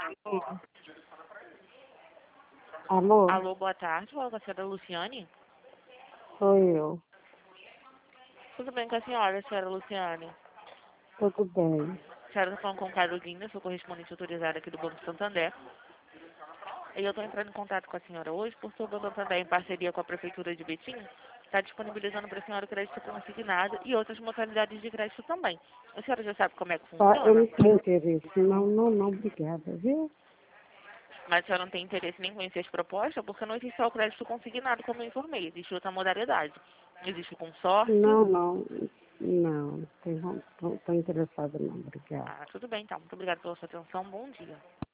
Alô? Alô, boa tarde. Fala com a senhora Luciane. Sou eu. Tudo bem com a senhora Luciane? Tudo bem. A senhora está falando com Carolina, sou correspondente autorizada aqui do Banco Santander. E eu estou entrando em contato com a senhora hoje, porque o Banco Santander, em parceria com a Prefeitura de Betim, está disponibilizando para a senhora crédito consignado e outras modalidades de crédito também. A senhora já sabe como é que Eu funciona? não tenho interesse. Não, obrigada, viu? Mas a senhora não tem interesse nem em conhecer as propostas, porque não existe só o crédito consignado, como eu informei. Existe outra modalidade. Existe o consórcio. Não, estou interessada não, obrigada. Ah, tudo bem, então. Muito obrigada pela sua atenção. Bom dia.